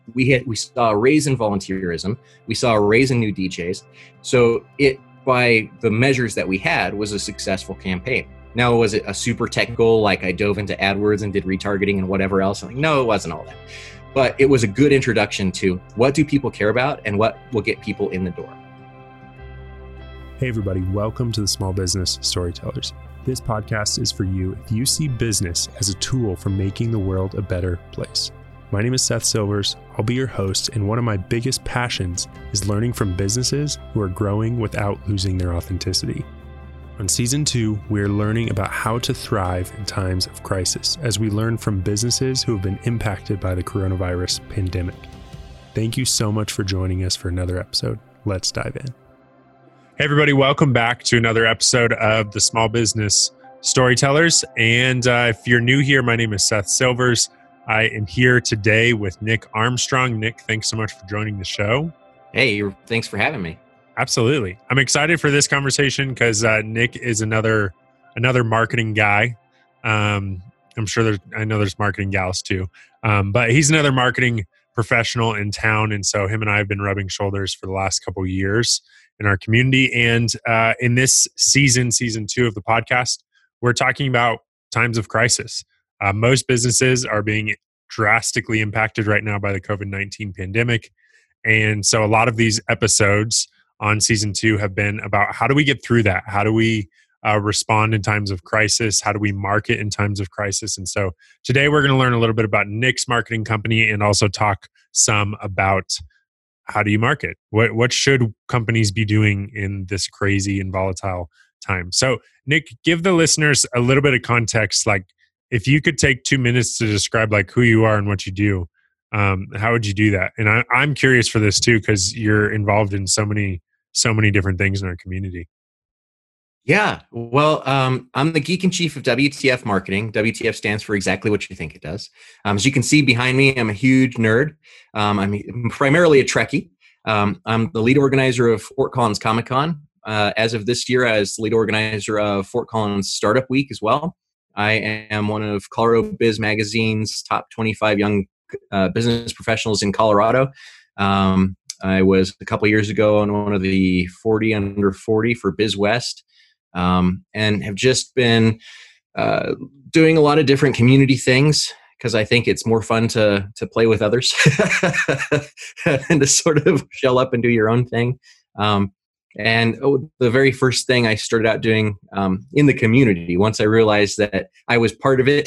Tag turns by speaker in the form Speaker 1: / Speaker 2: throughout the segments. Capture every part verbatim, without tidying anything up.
Speaker 1: we had we saw a raise in volunteerism. We saw a raise in new D Js. So it, by the measures that we had, was a successful campaign. Now, was it a super tech goal, like I dove into AdWords and did retargeting and whatever else? Like, no, it wasn't all that. But it was a good introduction to what do people care about and what will get people in the door.
Speaker 2: Hey everybody, welcome to the Small Business Storytellers. This podcast is for you if you see business as a tool for making the world a better place. My name is Seth Silvers. I'll be your host, and one of my biggest passions is learning from businesses who are growing without losing their authenticity. On season two, we're learning about how to thrive in times of crisis as we learn from businesses who have been impacted by the coronavirus pandemic. Thank you so much for joining us for another episode. Let's dive in. Hey everybody, welcome back to another episode of the Small Business Storytellers. And uh, if you're new here, my name is Seth Silvers. I am here today with Nick Armstrong. Nick, thanks so much for joining the show.
Speaker 1: Hey, thanks for having me.
Speaker 2: Absolutely. I'm excited for this conversation because uh, Nick is another another marketing guy. Um, I'm sure there's, I know there's marketing gals too, um, but he's another marketing professional in town. And so him and I have been rubbing shoulders for the last couple of years in our community. And uh, in this season, season two of the podcast, we're talking about times of crisis. Uh, most businesses are being drastically impacted right now by the covid nineteen pandemic. And so a lot of these episodes on season two have been about how do we get through that? How do we uh, respond in times of crisis? How do we market in times of crisis? And so today we're going to learn a little bit about Nick's marketing company and also talk some about how do you market? What what should companies be doing in this crazy and volatile time? So Nick, give the listeners a little bit of context. Like if you could take two minutes to describe like who you are and what you do, um, how would you do that? And I, I'm curious for this too, because you're involved in so many so many different things in our community.
Speaker 1: Yeah. Well, um, I'm the geek in chief of W T F Marketing. W T F stands for exactly what you think it does. Um, as you can see behind me, I'm a huge nerd. Um, I'm primarily a Trekkie. Um, I'm the lead organizer of Fort Collins Comic Con. Uh, as of this year, as the lead organizer of Fort Collins Startup Week as well. I am one of Colorado Biz Magazine's top twenty-five young uh, business professionals in Colorado. Um, I was a couple years ago on one of the forty under forty for BizWest, um, and have just been uh, doing a lot of different community things because I think it's more fun to to play with others and to sort of shell up and do your own thing. Um, and oh, the very first thing I started out doing um, in the community, once I realized that I was part of it,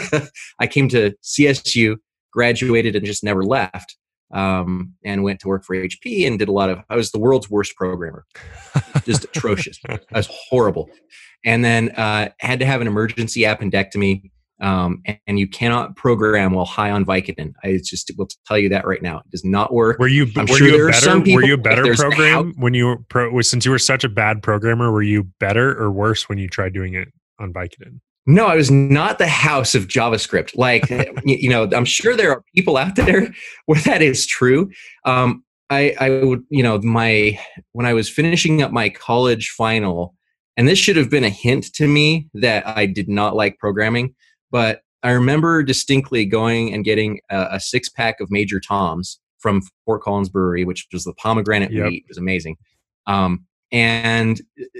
Speaker 1: I came to C S U, graduated, and just never left. Um, and went to work for H P and did a lot of, I was the world's worst programmer, just atrocious. I was horrible. And then, uh, had to have an emergency appendectomy. Um, and, and you cannot program while high on Vicodin. I just will tell you that right now. It does not work.
Speaker 2: Were you,
Speaker 1: I'm
Speaker 2: were
Speaker 1: sure
Speaker 2: you a better, were you a better program
Speaker 1: how,
Speaker 2: when you were pro, since you were such a bad programmer, were you better or worse when you tried doing it on Vicodin?
Speaker 1: No, I was not the house of JavaScript. Like, you know, I'm sure there are people out there where that is true. Um, I, I would, you know, my, when I was finishing up my college final, and this should have been a hint to me that I did not like programming, but I remember distinctly going and getting a, a six pack of Major Toms from Fort Collins Brewery, which was the pomegranate
Speaker 2: Yep.
Speaker 1: wheat. It was amazing. Um, and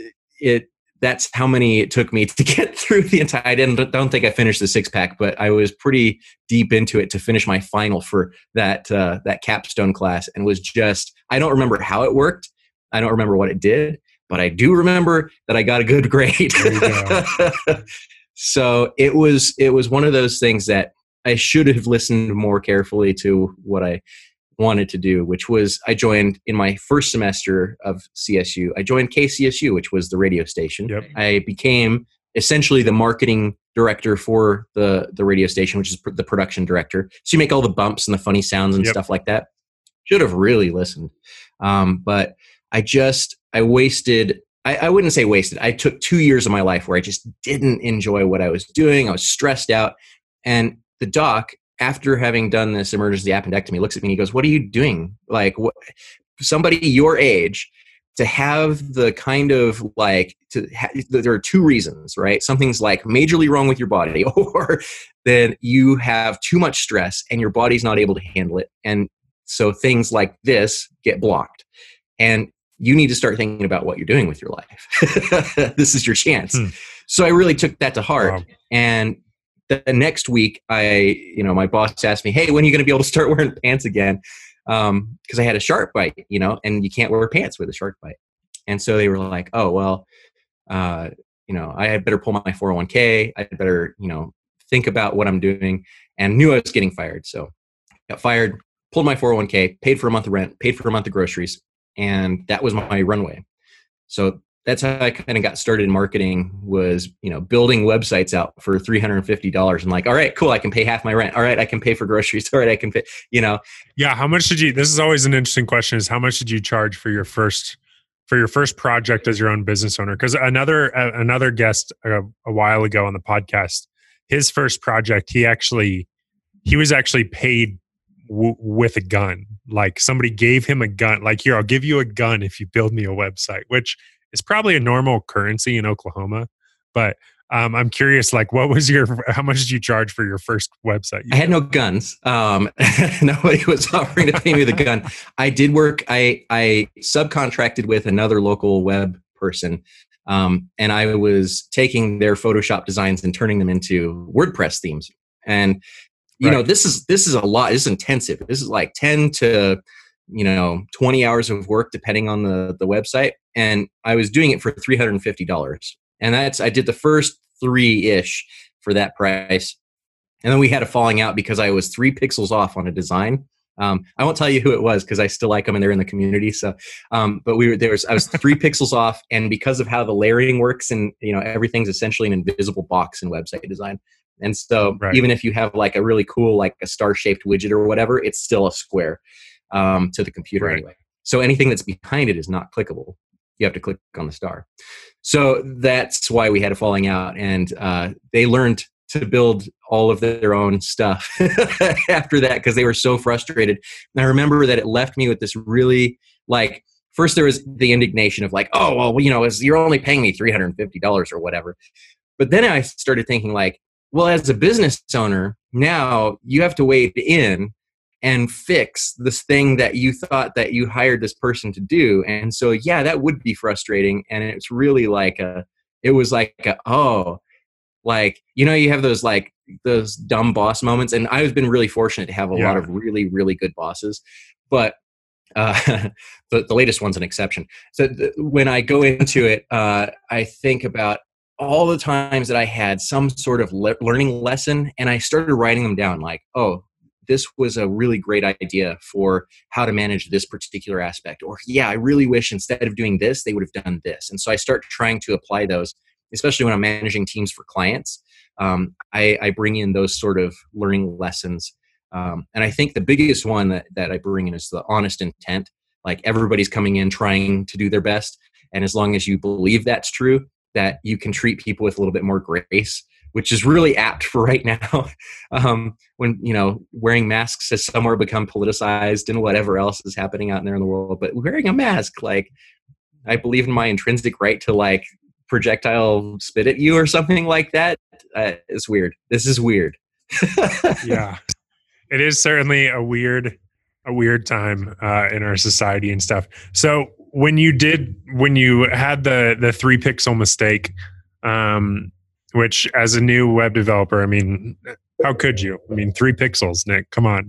Speaker 1: it, that's how many it took me to get through the entire, I didn't, don't think I finished the six pack, but I was pretty deep into it to finish my final for that, uh, that capstone class, and was just, I don't remember how it worked. I don't remember what it did, but I do remember that I got a good grade.
Speaker 2: There you go.
Speaker 1: So it was, it was one of those things that I should have listened more carefully to what I wanted to do, which was I joined in my first semester of C S U. I joined K C S U, which was the radio station.
Speaker 2: Yep.
Speaker 1: I became essentially the marketing director for the, the radio station, which is pr- the production director. So you make all the bumps and the funny sounds and
Speaker 2: Yep.
Speaker 1: stuff like that. Should have really listened. Um, but I just, I wasted, I, I wouldn't say wasted. I took two years of my life where I just didn't enjoy what I was doing. I was stressed out. And the doc, after having done this emergency appendectomy, looks at me and he goes, "What are you doing? Like, what, somebody your age to have the kind of like, to ha- there are two reasons, right? Something's like majorly wrong with your body, or then you have too much stress and your body's not able to handle it. And So things like this get blocked. And you need to start thinking about what you're doing with your life. This is your chance. Hmm. So I really took that to heart. Wow. And the next week, I, you know, my boss asked me, hey, when are you going to be able to start wearing pants again? Um, because I had a shark bite, you know, and you can't wear pants with a shark bite. And so they were like, oh, well, uh, you know, I had better pull my four oh one k. I had better, you know, think about what I'm doing, and knew I was getting fired. So got fired, pulled my four oh one k, paid for a month of rent, paid for a month of groceries. And that was my runway. So that's how I kind of got started in marketing, was, you know, building websites out for three hundred fifty dollars and like, all right, cool. I can pay half my rent. All right. I can pay for groceries. All right. I can pay, you know.
Speaker 2: Yeah. How much did you, this is always an interesting question, is how much did you charge for your first, for your first project as your own business owner? Because another, uh, another guest uh, a while ago on the podcast, his first project, he actually, he was actually paid w- with a gun. Like somebody gave him a gun, like, here, I'll give you a gun if you build me a website, which is probably a normal currency in Oklahoma. But um, I'm curious, like, what was your, how much did you charge for your first website?
Speaker 1: I had no guns. Um, nobody was offering to pay me the gun. I did work, I, I subcontracted with another local web person. Um, and I was taking their Photoshop designs and turning them into WordPress themes. And, you right. know, this is, this is a lot, this is intensive. This is like ten to, you know, twenty hours of work, depending on the, the website. And I was doing it for three hundred fifty dollars. And that's, I did the first three-ish for that price. And then we had a falling out because I was three pixels off on a design. Um, I won't tell you who it was because I still like them and they're in the community. So, um, but we were, there was, I was three pixels off, and because of how the layering works, and, you know, everything's essentially an invisible box in website design. And so right. even if you have like a really cool, like a star-shaped widget or whatever, it's still a square um, to the computer right. anyway. So anything that's behind it is not clickable. You have to click on the star. So that's why we had a falling out, and uh, they learned to build all of their own stuff after that, because they were so frustrated. And I remember that it left me with this really, like, first there was the indignation of like, oh, well, you know, you're only paying me three hundred fifty dollars or whatever. But then I started thinking like, well, as a business owner, now you have to wade in and fix this thing that you thought that you hired this person to do. And so, yeah, that would be frustrating. And it's really like a, it was like, a, oh, like, you know, you have those like those dumb boss moments. And I've been really fortunate to have a yeah. lot of really, really good bosses. But uh, the, the latest one's an exception. So th- when I go into it, uh, I think about all the times that I had some sort of le- learning lesson, and I started writing them down like, oh, this was a really great idea for how to manage this particular aspect. Or, yeah, I really wish instead of doing this, they would have done this. And so I start trying to apply those, especially when I'm managing teams for clients. Um, I, I bring in those sort of learning lessons. Um, and I think the biggest one that, that I bring in is the honest intent. Like, everybody's coming in trying to do their best. And as long as you believe that's true, that you can treat people with a little bit more grace, which is really apt for right now. um, when, you know, wearing masks has somewhere become politicized and whatever else is happening out there in the world. But wearing a mask, like, I believe in my intrinsic right to like projectile spit at you or something like that. Uh, it's weird. This is weird.
Speaker 2: Yeah, it is certainly a weird, a weird time uh, in our society and stuff. So when you did, when you had the the three pixel mistake, um, which as a new web developer, I mean, how could you? I mean, three pixels, Nick, come on.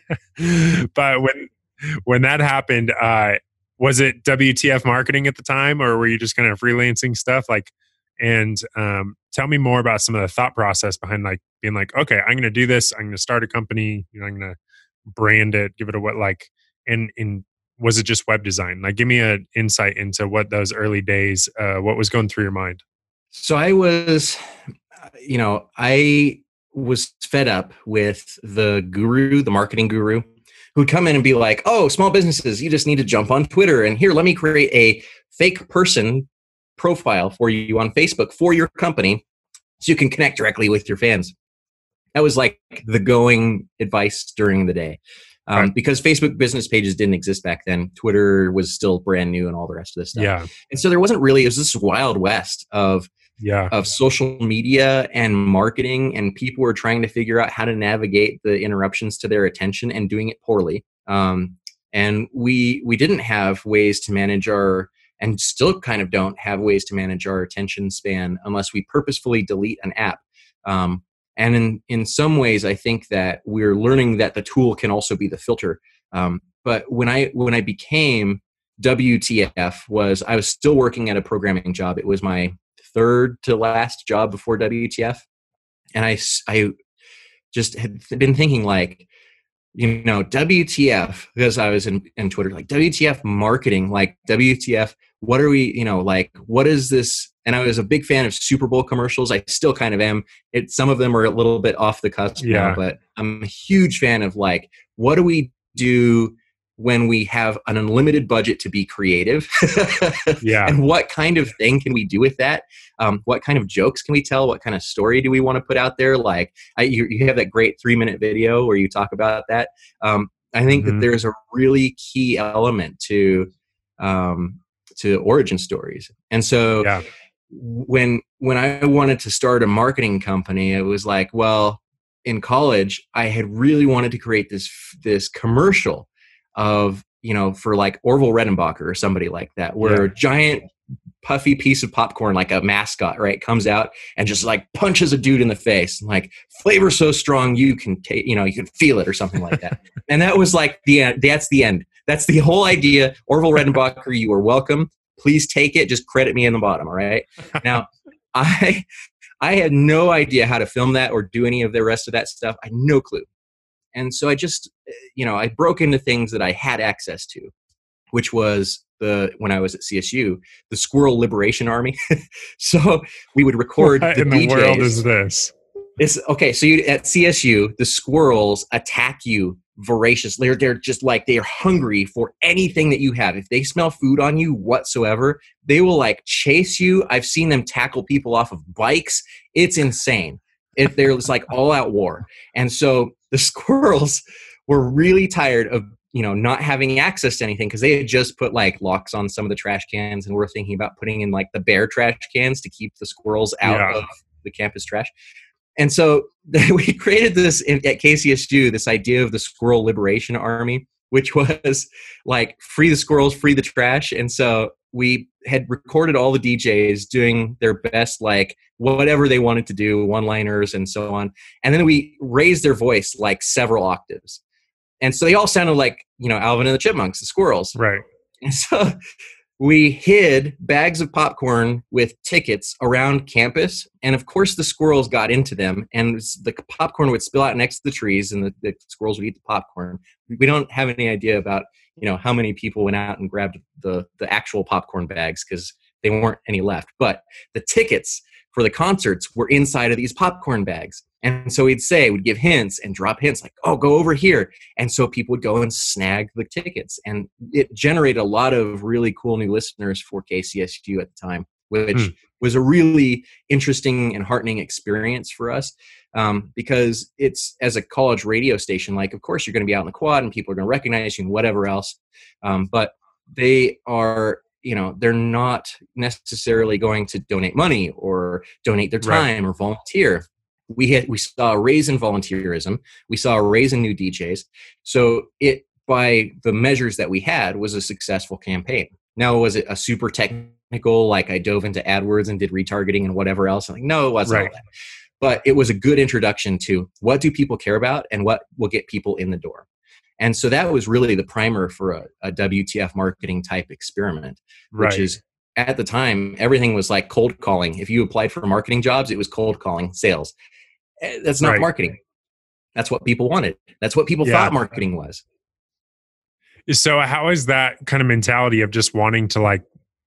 Speaker 2: But when when that happened, uh, was it W T F marketing at the time, or were you just kind of freelancing stuff? Like, and um, tell me more about some of the thought process behind like being like, okay, I'm going to do this. I'm going to start a company. You know, I'm going to brand it, give it a what, like, and in was it just web design? Like, give me an insight into what those early days, uh, what was going through your mind.
Speaker 1: So I was, you know, I was fed up with the guru, the marketing guru, who'd come in and be like, oh, small businesses, you just need to jump on Twitter. And here, let me create a fake person profile for you on Facebook for your company so you can connect directly with your fans. That was like the going advice during the day. Um, right. Because Facebook business pages didn't exist back then. Twitter was still brand new and all the rest of this stuff.
Speaker 2: Yeah.
Speaker 1: And so there wasn't really, it was this wild west of Yeah. of social media and marketing, and people were trying to figure out how to navigate the interruptions to their attention and doing it poorly. Um, and we we didn't have ways to manage our, and still kind of don't have ways to manage our attention span unless we purposefully delete an app. Um, and in, in some ways, I think that we're learning that the tool can also be the filter. Um, but when I when I became W T F, was I was still working at a programming job. It was my third to last job before W T F. And I, I just had been thinking, like, you know, W T F, because I was in, in Twitter, like W T F marketing, like W T F, what are we, you know, like, what is this? And I was a big fan of Super Bowl commercials. I still kind of am. It, some of them are a little bit off the cusp
Speaker 2: Yeah.
Speaker 1: now, but I'm a huge fan of, like, what do we do when we have an unlimited budget to be creative?
Speaker 2: Yeah.
Speaker 1: And what kind of thing can we do with that? Um, what kind of jokes can we tell? What kind of story do we want to put out there? Like, I, you, you have that great three minute video where you talk about that. Um, I think
Speaker 2: Mm-hmm.
Speaker 1: that there's a really key element to, um, to origin stories. And so
Speaker 2: Yeah.
Speaker 1: when, when I wanted to start a marketing company, it was like, well, in college, I had really wanted to create this, this commercial of, you know, for like Orville Redenbacher or somebody like that, where
Speaker 2: Yeah.
Speaker 1: a giant puffy piece of popcorn, like a mascot, right, comes out and just like punches a dude in the face, like, flavor so strong you can take, you know, you can feel it, or something like that. And that was like the end. That's the end. That's the whole idea. Orville Redenbacher, you are welcome. Please take it. Just credit me in the bottom. All right. Now, I I had no idea how to film that or do any of the rest of that stuff. I had no clue. And so I just, you know, I broke into things that I had access to, which was the, when I was at C S U, the Squirrel Liberation Army. So we would record
Speaker 2: What
Speaker 1: the
Speaker 2: in
Speaker 1: D Js.
Speaker 2: the world is this?
Speaker 1: It's okay. So you, at C S U, the squirrels attack you voraciously. They're, they're just like, they are hungry for anything that you have. If they smell food on you whatsoever, they will like chase you. I've seen them tackle people off of bikes. It's insane. It, there's like all out war. And so the squirrels were really tired of, you know, not having access to anything, because they had just put like locks on some of the trash cans, and we're thinking about putting in like the bear trash cans to keep the squirrels out
Speaker 2: Yeah.
Speaker 1: of the campus trash. And so we created this in, at K C S U, this idea of the Squirrel Liberation Army, which was like, free the squirrels, free the trash. And so we had recorded all the D Js doing their best, like whatever they wanted to do, one-liners and so on. And then we raised their voice like several octaves. And so they all sounded like, you know, Alvin and the Chipmunks, the squirrels.
Speaker 2: Right.
Speaker 1: And so we hid bags of popcorn with tickets around campus. And of course, the squirrels got into them, and the popcorn would spill out next to the trees, and the, the squirrels would eat the popcorn. We don't have any idea about, you know, how many people went out and grabbed the, the actual popcorn bags, because they weren't any left. But the tickets for the concerts were inside of these popcorn bags. And so we'd say, we'd give hints and drop hints like, oh, go over here. And so people would go and snag the tickets. And it generated a lot of really cool new listeners for K C S U at the time, which mm. was a really interesting and heartening experience for us. Um, because it's, as a college radio station, like, of course, you're going to be out in the quad and people are going to recognize you and whatever else. Um, but they are, you know, they're not necessarily going to donate money or donate their time right. or volunteer. We had, we saw a raise in volunteerism. We saw a raise in new D Js. So it, by the measures that we had, was a successful campaign. Now, was it a super technical, like I dove into AdWords and did retargeting and whatever else? Like, no, it wasn't
Speaker 2: right.
Speaker 1: all that. But it was a good introduction to what do people care about and what will get people in the door. And so that was really the primer for a, a W T F marketing type experiment, which
Speaker 2: right.
Speaker 1: is, at the time, everything was like cold calling. If you applied for marketing jobs, it was cold calling, sales. That's not
Speaker 2: right.
Speaker 1: marketing. That's what people wanted. That's what people
Speaker 2: yeah.
Speaker 1: thought marketing was.
Speaker 2: So how is that kind of mentality of just wanting to like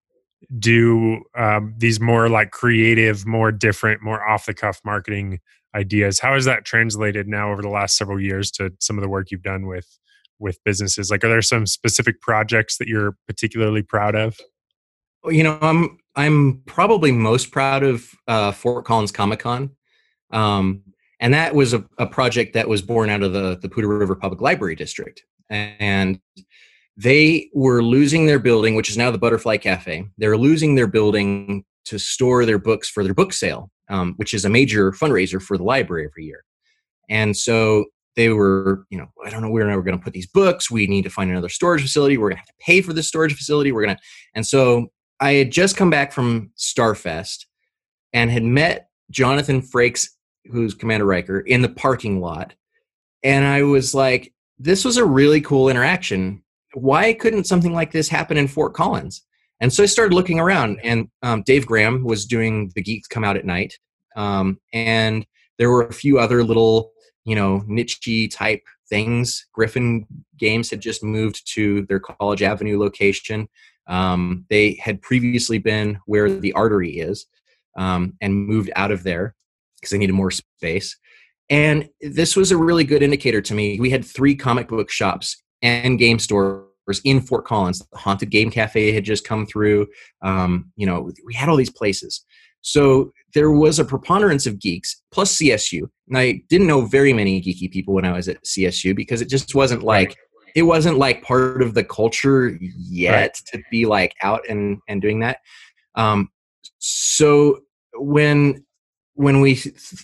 Speaker 2: do um, these more like creative, more different, more off the cuff marketing ideas? How is that translated now over the last several years to some of the work you've done with with businesses? Like, are there some specific projects that you're particularly proud of?
Speaker 1: Well, you know, I'm I'm probably most proud of uh, Fort Collins Comic Con. Um, and that was a, a project that was born out of the, the Poudre River Public Library District. And they were losing their building, which is now the Butterfly Cafe. They're losing their building to store their books for their book sale, um, which is a major fundraiser for the library every year. And so they were, you know, I don't know where we're going to put these books. We need to find another storage facility. We're going to have to pay for this storage facility. We're going to, and so I had just come back from Starfest and had met Jonathan Frakes, who's Commander Riker, in the parking lot. And I was like, this was a really cool interaction. Why couldn't something like this happen in Fort Collins? And so I started looking around, and um, Dave Graham was doing the Geeks Come Out at Night. Um, and there were a few other little, you know, niche-y type things. Griffin Games had just moved to their College Avenue location. Um, they had previously been where the Artery is, um, and moved out of there because they needed more space. And this was a really good indicator to me. We had three comic book shops and game stores in Fort Collins. The Haunted Game Cafe had just come through. Um, you know, we had all these places. So there was a preponderance of geeks, plus C S U. And I didn't know very many geeky people when I was at C S U because it just wasn't like, right. it wasn't like part of the culture yet right. to be like out and, and doing that. Um, so when when we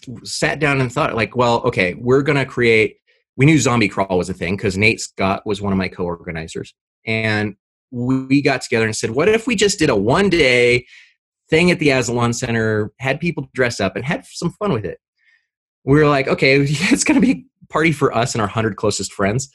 Speaker 1: sat down and thought like, well, okay, we're going to create, we knew Zombie Crawl was a thing because Nate Scott was one of my co-organizers. And we got together and said, what if we just did a one day thing at the Aslan Center, had people dress up and had some fun with it? We were like, okay, it's going to be a party for us and our hundred closest friends.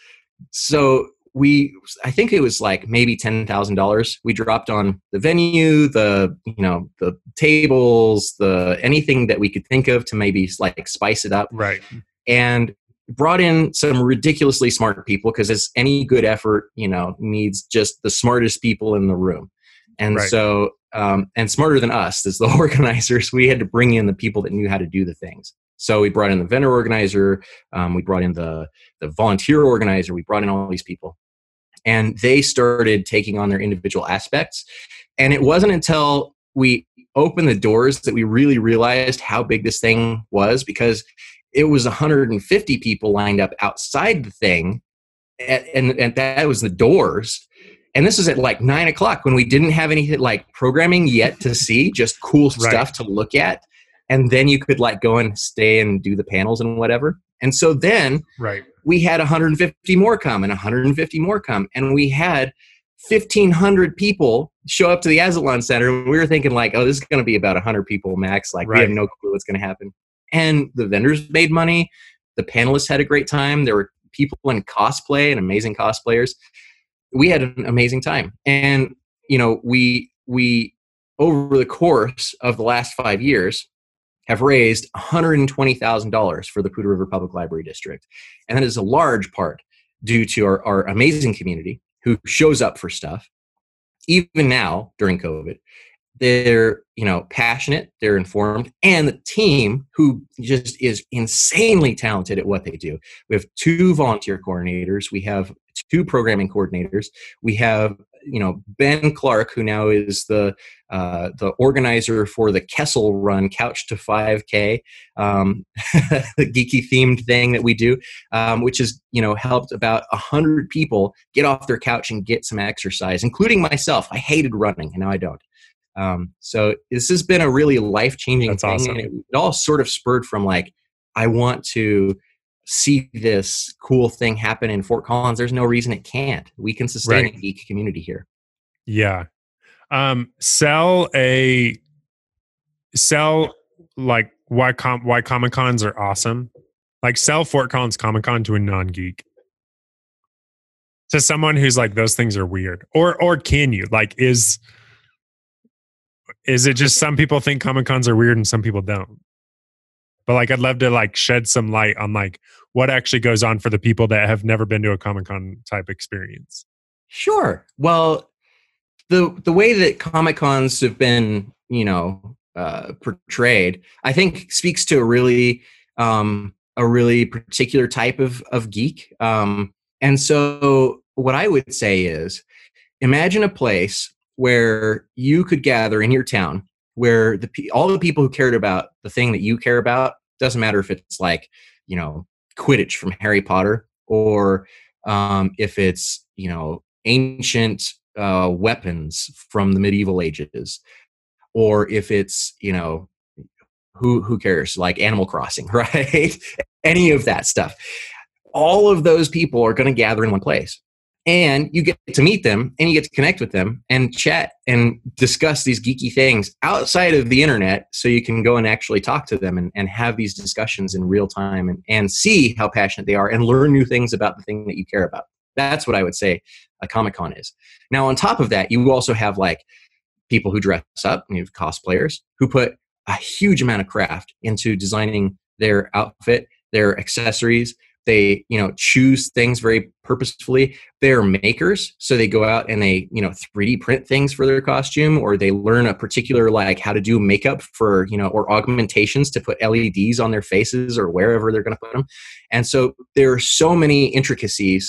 Speaker 1: So we, I think it was like maybe ten thousand dollars. We dropped on the venue, the, you know, the tables, the, anything that we could think of to maybe like spice it up.
Speaker 2: Right.
Speaker 1: And brought in some ridiculously smart people because as any good effort, you know, needs just the smartest people in the room. And right. so, um, and smarter than us as the organizers, we had to bring in the people that knew how to do the things. So we brought in the vendor organizer, um, we brought in the, the volunteer organizer, we brought in all these people. And they started taking on their individual aspects. And it wasn't until we opened the doors that we really realized how big this thing was, because it was one hundred fifty people lined up outside the thing. And, and, and that was the doors. And this is at like nine o'clock when we didn't have any like programming yet to see, just cool right. stuff to look at. And then you could like go and stay and do the panels and whatever. And so then
Speaker 2: right.
Speaker 1: we had one hundred fifty more come and one hundred fifty more come. And we had fifteen hundred people show up to the Aslan Center. And we were thinking like, oh, this is going to be about one hundred people max. Like right. we have no clue what's going to happen. And the vendors made money. The panelists had a great time. There were people in cosplay and amazing cosplayers. We had an amazing time. And, you know, we, we, over the course of the last five years, have raised one hundred twenty thousand dollars for the Poudre River Public Library District. And that is a large part due to our, our amazing community who shows up for stuff. Even now, during COVID, they're, you know, passionate, they're informed, and the team who just is insanely talented at what they do. We have two volunteer coordinators. We have two programming coordinators. We have, you know, Ben Clark, who now is the uh, the organizer for the Kessel Run Couch to five K, um, the geeky themed thing that we do, um, which has, you know, helped about a hundred people get off their couch and get some exercise, including myself. I hated running, and now I don't. Um, so this has been a really life-changing
Speaker 2: That's
Speaker 1: thing.
Speaker 2: awesome.
Speaker 1: And it, it all sort of spurred from like, I want to see this cool thing happen in Fort Collins. There's no reason it can't. We can sustain right. a geek community here.
Speaker 2: Yeah. Um, sell a, sell like why com why Comic Cons are awesome. Like sell Fort Collins Comic Con to a non-geek. To someone who's like, those things are weird. Or, or can you like, is, Is it just some people think Comic Cons are weird and some people don't? But like, I'd love to like shed some light on like what actually goes on for the people that have never been to a Comic Con type experience.
Speaker 1: Sure. Well, the the way that Comic Cons have been, you know, uh, portrayed, I think speaks to a really um, a really particular type of of geek. Um, and so, what I would say is, imagine a place where you could gather in your town, where the all the people who cared about the thing that you care about, doesn't matter if it's like, you know, Quidditch from Harry Potter, or um, if it's, you know, ancient uh, weapons from the medieval ages, or if it's, you know, who who cares, like Animal Crossing, right? Any of that stuff. all of those people are going to gather in one place. And you get to meet them and you get to connect with them and chat and discuss these geeky things outside of the internet, so you can go and actually talk to them and, and have these discussions in real time and, and see how passionate they are and learn new things about the thing that you care about. That's what I would say a Comic-Con is. Now, on top of that, you also have like people who dress up, and you have cosplayers who put a huge amount of craft into designing their outfit, their accessories. They, you know, choose things very purposefully. They're makers, so they go out and they, you know, three D print things for their costume, or they learn a particular, like, how to do makeup for, you know, or augmentations to put L E Ds on their faces or wherever they're going to put them. And so there are so many intricacies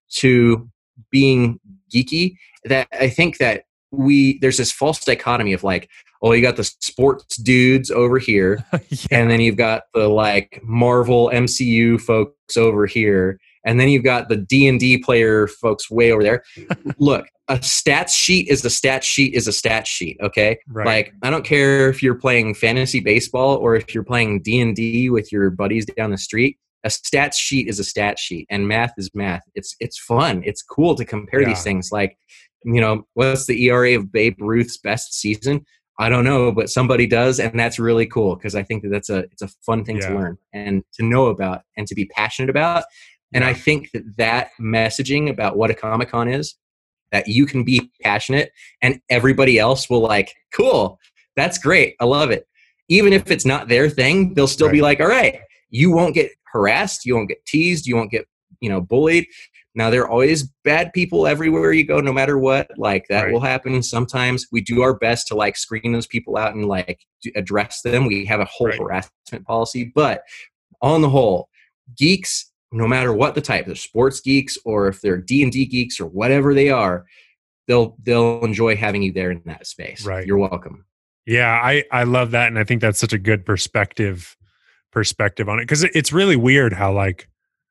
Speaker 1: to being geeky that I think that we there's this false dichotomy of like, oh, you got the sports dudes over here, yeah. and then you've got the like Marvel M C U folks over here, and then you've got the D and D player folks way over there. Look, a stats sheet is a stats sheet is a stats sheet, okay? Right. Like, I don't care if you're playing fantasy baseball or if you're playing D and D with your buddies down the street. A stats sheet is a stats sheet, and math is math. It's it's fun. It's cool to compare yeah. these things. Like, you know, what's the E R A of Babe Ruth's best season? I don't know, but somebody does, and that's really cool because I think that that's a it's a fun thing yeah. to learn and to know about and to be passionate about. And yeah. I think that that messaging about what a Comic-Con is, that you can be passionate and everybody else will like, cool, that's great, I love it. Even if it's not their thing, they'll still right. be like, all right, you won't get harassed, you won't get teased, you won't get, you know, bullied. Now, there are always bad people everywhere you go, no matter what. Like, that right. will happen sometimes. We do our best to, like, screen those people out and, like, address them. We have a whole right. harassment policy. But on the whole, geeks, no matter what the type, they're sports geeks or if they're D and D geeks or whatever they are, they'll they'll enjoy having you there in that space.
Speaker 2: Right.
Speaker 1: You're welcome.
Speaker 2: Yeah, I, I love that. And I think that's such a good perspective perspective on it. Because it's really weird how, like,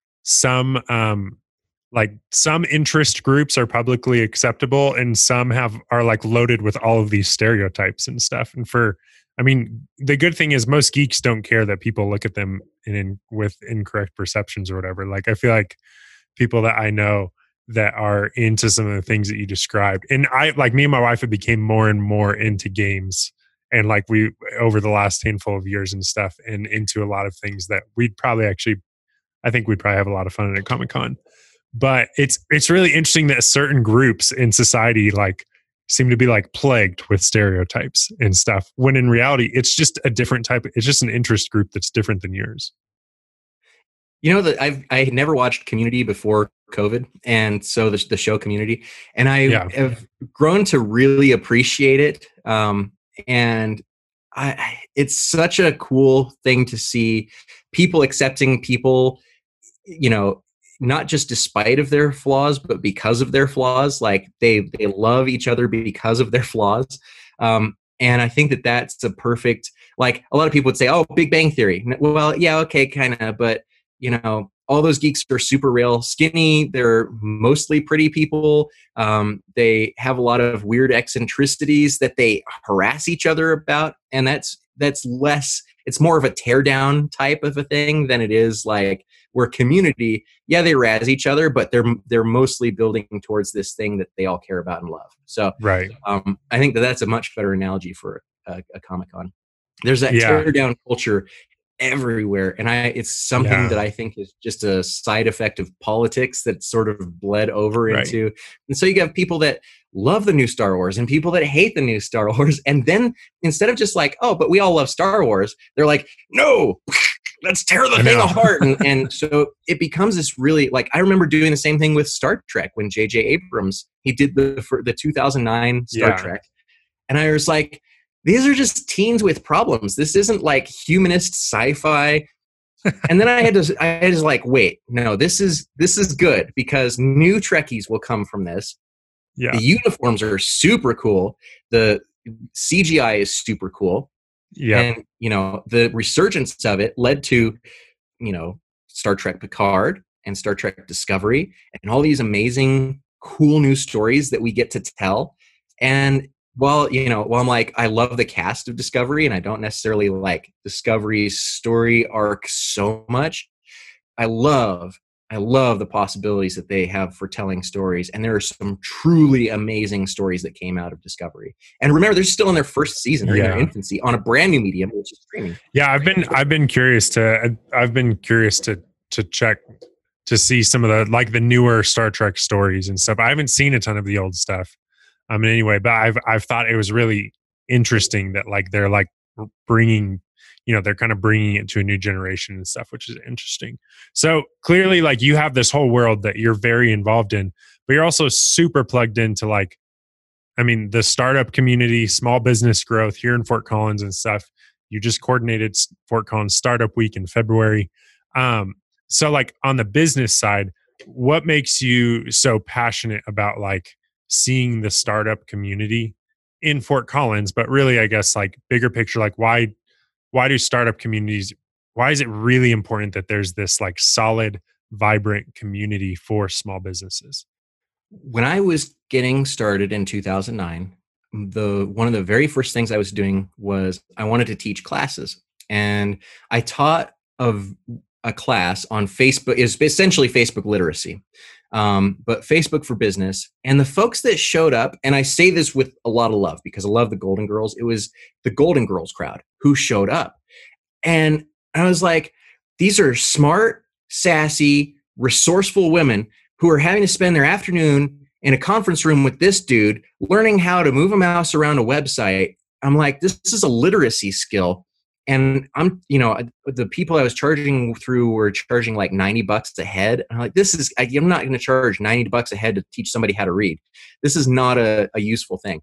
Speaker 2: some um, – like some interest groups are publicly acceptable and some have are like loaded with all of these stereotypes and stuff. And for, I mean, the good thing is most geeks don't care that people look at them in, in with incorrect perceptions or whatever. Like, I feel like people that I know that are into some of the things that you described, and I, like me and my wife have became more and more into games, and like we, over the last handful of years and stuff, and into a lot of things that we'd probably actually, I think we'd probably have a lot of fun at Comic-Con. But it's it's really interesting that certain groups in society like seem to be like plagued with stereotypes and stuff, when in reality it's just a different type. It's just an interest group that's different than yours.
Speaker 1: You know that I've I had never watched Community before COVID, and so the the show Community, and I yeah. have grown to really appreciate it. Um, and I it's such a cool thing to see people accepting people, you know, not just despite of their flaws, but because of their flaws. Like, they they love each other because of their flaws. Um, and I think that that's a perfect, like, a lot of people would say, oh, Big Bang Theory. Well, yeah, okay, kind of. But, you know, all those geeks are super real, skinny. They're mostly pretty people. Um, they have a lot of weird eccentricities that they harass each other about. And that's that's less, it's more of a tear down type of a thing than it is like, we're Community. Yeah, they razz each other, but they're they're mostly building towards this thing that they all care about and love. So,
Speaker 2: right.
Speaker 1: Um, I think that that's a much better analogy for a, a Comic-Con. There's that
Speaker 2: yeah.
Speaker 1: tear down culture everywhere, and I it's something
Speaker 2: yeah.
Speaker 1: that I think is just a side effect of politics that sort of bled over
Speaker 2: right.
Speaker 1: into. And so you have people that love the new Star Wars and people that hate the new Star Wars, and then instead of just like, oh, but we all love Star Wars, they're like, no. Let's tear the thing apart. And, and so it becomes this really, like, I remember doing the same thing with Star Trek when J J Abrams, he did the for the two thousand nine Star
Speaker 2: yeah.
Speaker 1: Trek. And I was like, these are just teens with problems. This isn't like humanist sci-fi. And then I had to, I was like, wait, no, this is, this is good because new Trekkies will come from this.
Speaker 2: Yeah.
Speaker 1: The uniforms are super cool. The C G I is super cool.
Speaker 2: Yeah.
Speaker 1: And, you know, the resurgence of it led to, you know, Star Trek Picard and Star Trek Discovery and all these amazing, cool new stories that we get to tell. And while, you know, while I'm like, I love the cast of Discovery and I don't necessarily like Discovery's story arc so much, I love, I love the possibilities that they have for telling stories. And there are some truly amazing stories that came out of Discovery. And remember, they're still in their first season. They're yeah. in their infancy on a brand new medium, which is streaming.
Speaker 2: Yeah, I've been I've been curious to I've been curious to to check to see some of the like the newer Star Trek stories and stuff. I haven't seen a ton of the old stuff. I mean, anyway, but I've I've thought it was really interesting that like they're like bringing, you know, they're kind of bringing it to a new generation and stuff, which is interesting. So clearly, like you have this whole world that you're very involved in, but you're also super plugged into like, I mean, the startup community, small business growth here in Fort Collins and stuff. You just coordinated Fort Collins Startup Week in February. Um, so like on the business side, what makes you so passionate about like seeing the startup community in Fort Collins, but really, I guess like bigger picture, like why, why do startup communities, why is it really important that there's this like solid, vibrant community for small businesses?
Speaker 1: When I was getting started in two thousand nine, the one of the very first things I was doing was I wanted to teach classes. And I taught of a class on Facebook, is essentially Facebook literacy, um, but Facebook for Business. And the folks that showed up, and I say this with a lot of love because I love the Golden Girls, it was the Golden Girls crowd who showed up. And I was like, these are smart, sassy, resourceful women who are having to spend their afternoon in a conference room with this dude, learning how to move a mouse around a website. I'm like, this, this is a literacy skill. And I'm, you know, the people I was charging through were charging like ninety bucks a head. I'm like, this is, I'm not going to charge ninety bucks a head to teach somebody how to read. This is not a, a useful thing.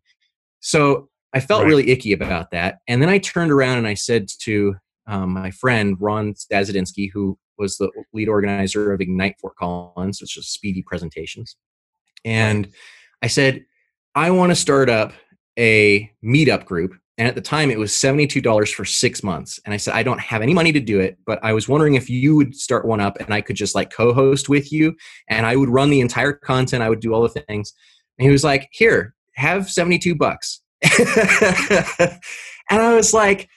Speaker 1: So I felt right. really icky about that. And then I turned around and I said to um, my friend, Ron Stazadinsky, who was the lead organizer of Ignite Fort Collins, which is Speedy Presentations. And right. I said, I want to start up a meetup group. And at the time it was seventy-two dollars for six months. And I said, I don't have any money to do it, but I was wondering if you would start one up and I could just like co-host with you and I would run the entire content. I would do all the things. And he was like, here, have seventy-two bucks. And I was like,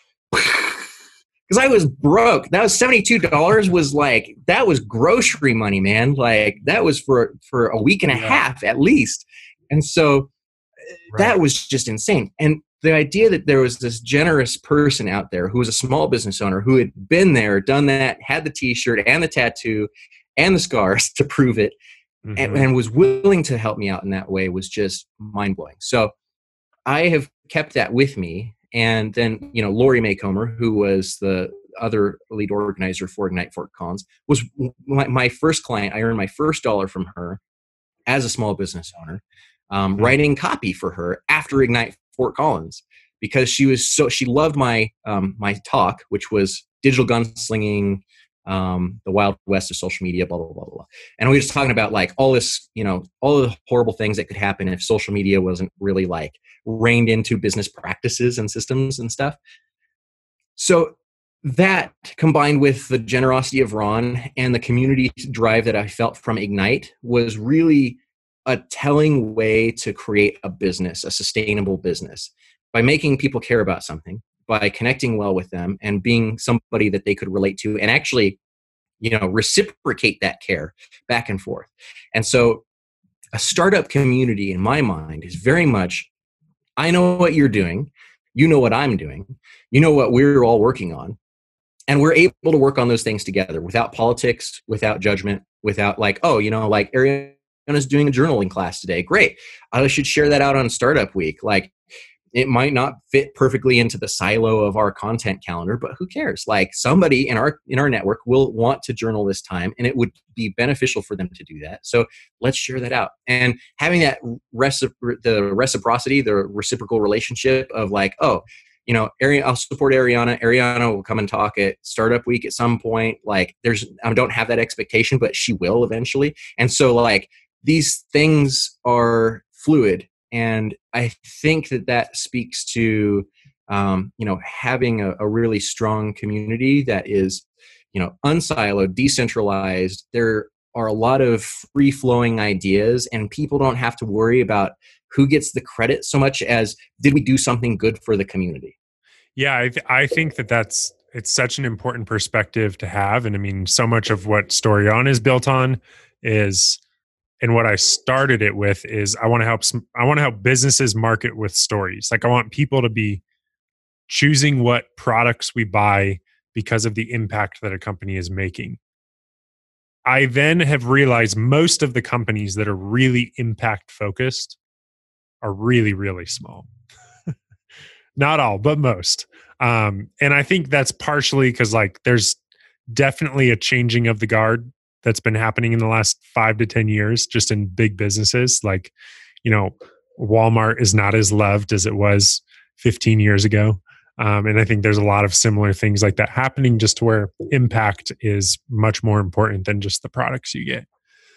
Speaker 1: because I was broke. That was seventy-two dollars was like, that was grocery money, man. Like that was for, for a week and a yeah. half at least. And so right. that was just insane. And the idea that there was this generous person out there who was a small business owner who had been there, done that, had the t-shirt and the tattoo and the scars to prove it, mm-hmm. and, and was willing to help me out in that way was just mind-blowing. So I have kept that with me. And then, you know, Lori Maycomer, who was the other lead organizer for Ignite Fort Collins, was my, my first client. I earned my first dollar from her as a small business owner, um, mm-hmm. writing copy for her after Ignite Fort Collins, because she was so, she loved my, um, my talk, which was digital gunslinging, um, the Wild West of social media, blah, blah, blah, blah. And we were just talking about like all this, you know, all the horrible things that could happen if social media wasn't really like reined into business practices and systems and stuff. So that combined with the generosity of Ron and the community drive that I felt from Ignite was really a telling way to create a business, a sustainable business, by making people care about something, by connecting well with them and being somebody that they could relate to and actually, you know, reciprocate that care back and forth. And so a startup community in my mind is very much, I know what you're doing. You know what I'm doing. You know what we're all working on. And we're able to work on those things together without politics, without judgment, without like, oh, you know, like Ariana's doing a journaling class today. Great. I should share that out on Startup Week. Like, it might not fit perfectly into the silo of our content calendar, but who cares? Like somebody in our in our network will want to journal this time, and it would be beneficial for them to do that. So let's share that out. And having that recipro- the reciprocity, the reciprocal relationship of like, oh, you know, Ari- I'll support Ariana. Ariana will come and talk at Startup Week at some point. Like, there's I don't have that expectation, but she will eventually. And so like these things are fluid. And I think that that speaks to, um, you know, having a, a really strong community that is, you know, unsiloed, decentralized. There are a lot of free-flowing ideas, and people don't have to worry about who gets the credit so much as did we do something good for the community.
Speaker 2: Yeah, I, th- I think that that's it's such an important perspective to have. And I mean, so much of what Story On is built on is, and what I started it with is I want to help, I want to help businesses market with stories. Like I want people to be choosing what products we buy because of the impact that a company is making. I then have realized most of the companies that are really impact focused are really, really small. Not all, but most. Um, and I think that's partially because like there's definitely a changing of the guard that's been happening in the last five to ten years, just in big businesses. Like, you know, Walmart is not as loved as it was fifteen years ago. Um, and I think there's a lot of similar things like that happening, just to where impact is much more important than just the products you get.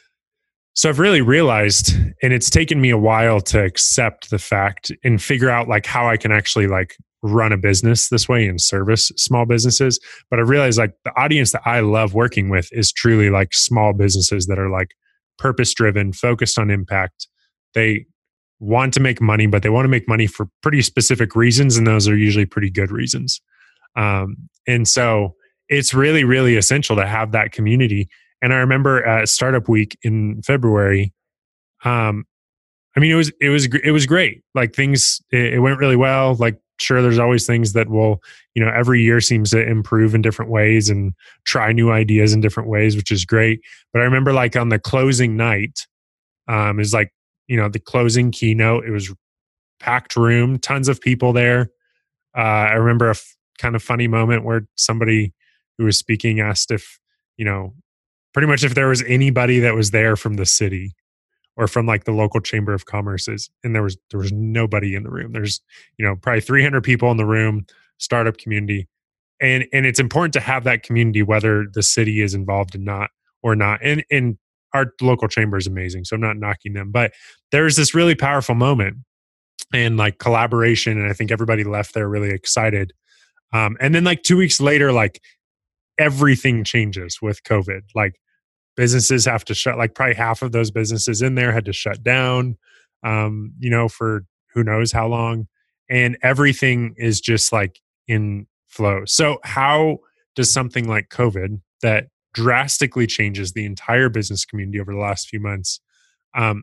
Speaker 2: So I've really realized, and it's taken me a while to accept the fact and figure out like how I can actually like run a business this way and service small businesses. But I realized like the audience that I love working with is truly like small businesses that are like purpose driven, focused on impact. They want to make money, but they want to make money for pretty specific reasons. And those are usually pretty good reasons. Um, and so it's really, really essential to have that community. And I remember at Startup Week in February, um, I mean, it was, it was, it was great. Like things, it, it went really well. Like, sure, there's always things that will, you know, every year seems to improve in different ways and try new ideas in different ways, which is great. But I remember like on the closing night, um, is like, you know, the closing keynote, it was packed room, tons of people there. Uh, I remember a f- kind of funny moment where somebody who was speaking asked if, you know, pretty much if there was anybody that was there from the city or from like the local chamber of commerce's, and there was there was nobody in the room. There's, you know, probably three hundred people in the room, startup community, and and it's important to have that community whether the city is involved or not or not. And and our local chamber is amazing, so I'm not knocking them, but there's this really powerful moment and like collaboration, and I think everybody left there really excited. Um, and then like two weeks later, like everything changes with COVID. Like businesses have to shut, like probably half of those businesses in there had to shut down, um, you know, for who knows how long. And everything is just like in flow. So how does something like COVID that drastically changes the entire business community over the last few months, um,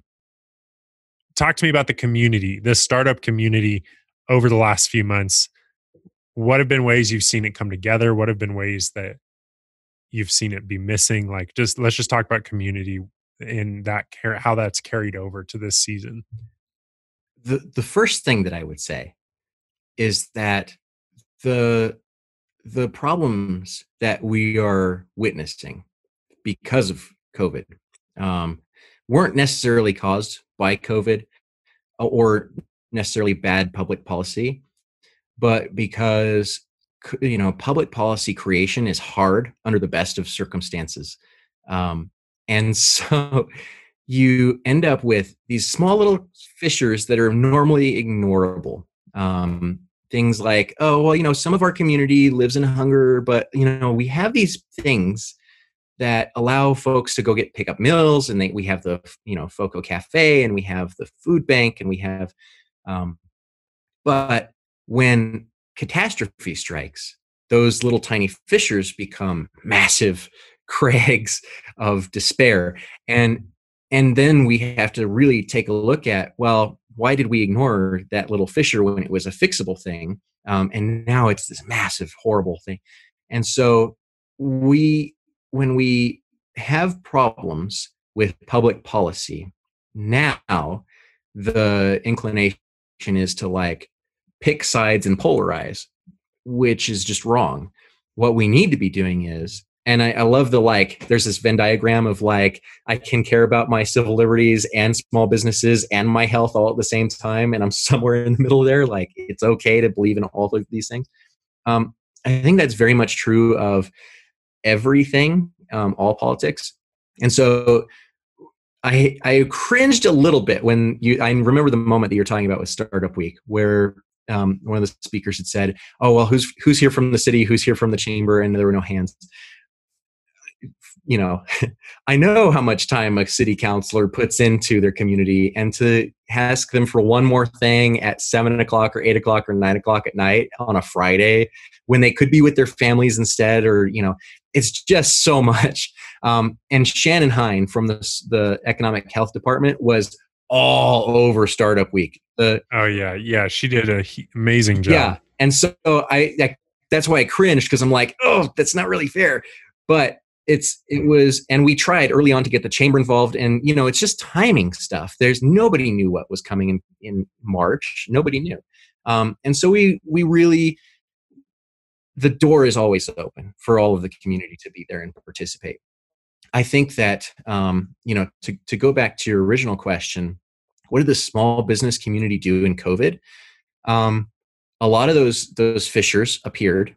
Speaker 2: talk to me about the community, the startup community over the last few months? What have been ways you've seen it come together? What have been ways that you've seen it be missing? Like, just let's just talk about community and that car- how that's carried over to this season.
Speaker 1: The the first thing that I would say is that the the problems that we are witnessing because of COVID um, weren't necessarily caused by COVID or necessarily bad public policy, but because you know public policy creation is hard under the best of circumstances, um, and so you end up with these small little fissures that are normally ignorable. Um, things like, oh well, you know, some of our community lives in hunger, but you know, we have these things that allow folks to go get pick up meals, and they, we have the you know Foco Cafe, and we have the food bank, and we have um, but when catastrophe strikes, those little tiny fissures become massive crags of despair. And and then we have to really take a look at, well, why did we ignore that little fissure when it was a fixable thing? Um, and now it's this massive, horrible thing. And so we, when we have problems with public policy, now the inclination is to like pick sides and polarize, which is just wrong. What we need to be doing is, and I, I love the like, there's this Venn diagram of like, I can care about my civil liberties and small businesses and my health all at the same time. And I'm somewhere in the middle there. Like, it's okay to believe in all of these things. Um, I think that's very much true of everything, um, all politics. And so I, I cringed a little bit when you, I remember the moment that you're talking about with Startup Week, where um, one of the speakers had said, oh, well, who's, who's here from the city, who's here from the chamber? And there were no hands. you know, I know how much time a city councilor puts into their community, and to ask them for one more thing at seven o'clock or eight o'clock or nine o'clock at night on a Friday when they could be with their families instead, or, you know, it's just so much. Um, and Shannon Hine from the, the Economic Health Department was all over Startup Week. The,
Speaker 2: oh yeah. Yeah. She did an amazing job.
Speaker 1: Yeah. And so I, I that's why I cringed, because I'm like, oh, that's not really fair. But it's, it was, and we tried early on to get the chamber involved, and, you know, it's just timing stuff. There's nobody knew what was coming in, in March. Nobody knew. Um, and so we, we really, the door is always open for all of the community to be there and participate. I think that, um, you know, to, to go back to your original question, what did the small business community do in COVID? Um, a lot of those, those fissures appeared.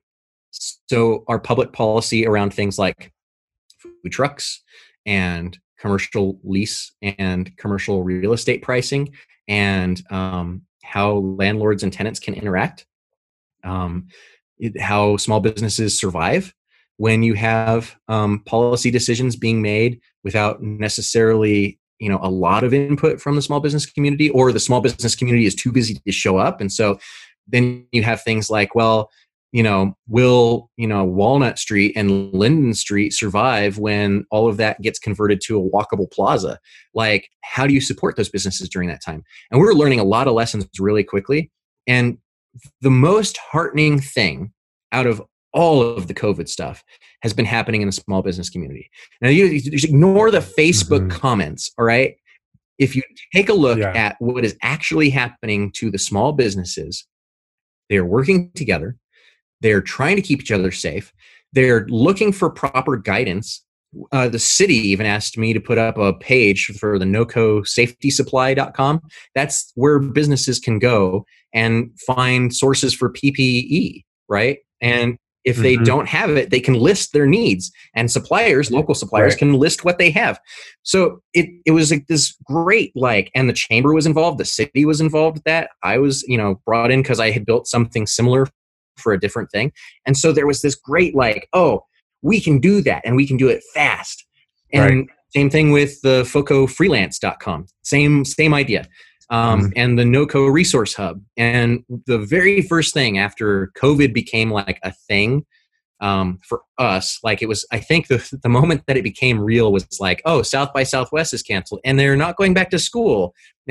Speaker 1: So our public policy around things like food trucks and commercial lease and commercial real estate pricing, and um, how landlords and tenants can interact, um, it, how small businesses survive when you have um, policy decisions being made without necessarily, you know, a lot of input from the small business community, or the small business community is too busy to show up. And so then you have things like, well, you know, will, you know, Walnut Street and Linden Street survive when all of that gets converted to a walkable plaza? Like, how do you support those businesses during that time? And we were learning a lot of lessons really quickly. And the most heartening thing out of all of the COVID stuff has been happening in the small business community. Now, you, you just ignore the Facebook mm-hmm. comments, all right? If you take a look yeah. at what is actually happening to the small businesses, they are working together. They're trying to keep each other safe. They're looking for proper guidance. Uh, the city even asked me to put up a page for the noco safety supply dot com. That's where businesses can go and find sources for P P E, right? And if mm-hmm. they don't have it, they can list their needs, and suppliers, local suppliers, right. can list what they have. So it it was like this great, like, and the chamber was involved, the city was involved with that. I was, you know, brought in because I had built something similar for a different thing. And so there was this great, like, oh, we can do that, and we can do it fast. And right. same thing with the foco freelance dot com. Same, same idea. Um, mm-hmm. And the NoCo Resource Hub. And the very first thing after COVID became like a thing um, for us, like it was, I think the the moment that it became real was like, oh, South by Southwest is canceled and they're not going back to school.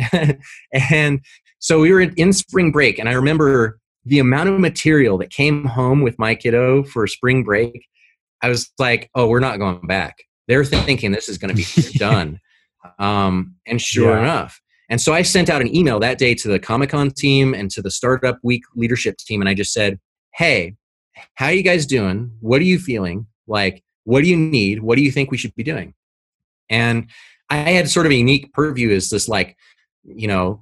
Speaker 1: And so we were in spring break, and I remember the amount of material that came home with my kiddo for spring break. I was like, oh, we're not going back. They're thinking this is going to be done. Um, and sure yeah. enough. And so I sent out an email that day to the Comic-Con team and to the Startup Week leadership team. And I just said, hey, how are you guys doing? What are you feeling? Like, what do you need? What do you think we should be doing? And I had sort of a unique purview as this, like, you know,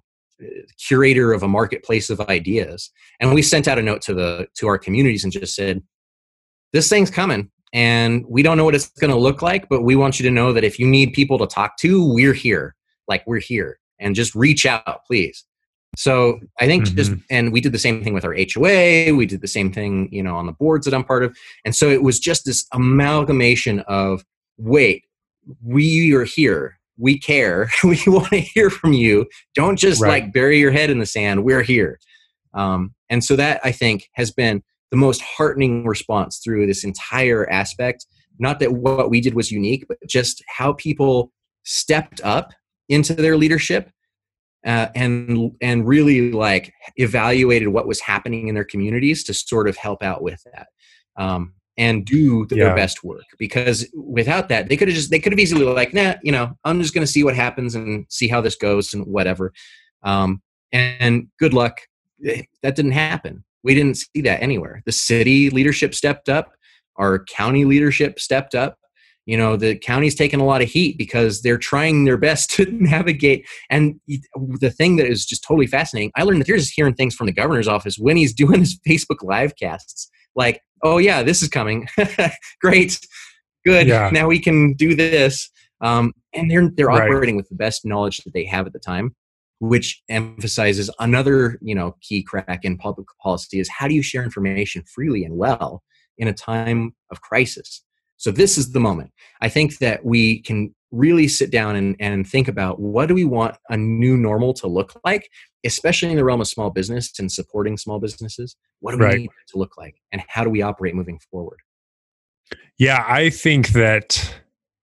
Speaker 1: curator of a marketplace of ideas. And we sent out a note to the, to our communities and just said, this thing's coming. And we don't know what it's going to look like, but we want you to know that if you need people to talk to, we're here. Like, we're here. And just reach out, please. So I think mm-hmm. just, and we did the same thing with our H O A. We did the same thing, you know, on the boards that I'm part of. And so it was just this amalgamation of, wait, we are here. We care. We want to hear from you. Don't just right. like bury your head in the sand. We're here. Um, and so that, I think, has been the most heartening response through this entire aspect. Not that what we did was unique, but just how people stepped up into their leadership uh, and and really like evaluated what was happening in their communities to sort of help out with that um, and do their yeah. best work. Because without that, they could have just they could have easily like, nah, you know, I'm just going to see what happens and see how this goes and whatever. Um, and, and good luck. That didn't happen. We didn't see that anywhere. The city leadership stepped up. Our county leadership stepped up. You know, the county's taken a lot of heat because they're trying their best to navigate. And the thing that is just totally fascinating, I learned that you're just hearing things from the governor's office when he's doing his Facebook live casts. Like, oh yeah, this is coming. Great. Good. Yeah. Now we can do this. Um, and they're, they're right. operating with the best knowledge that they have at the time, which emphasizes another, you know, key crack in public policy is how do you share information freely and well in a time of crisis? So this is the moment. I think that we can really sit down and, and think about, what do we want a new normal to look like, especially in the realm of small business and supporting small businesses. What do we
Speaker 2: Right.
Speaker 1: need it to look like, and how do we operate moving forward?
Speaker 2: Yeah, I think that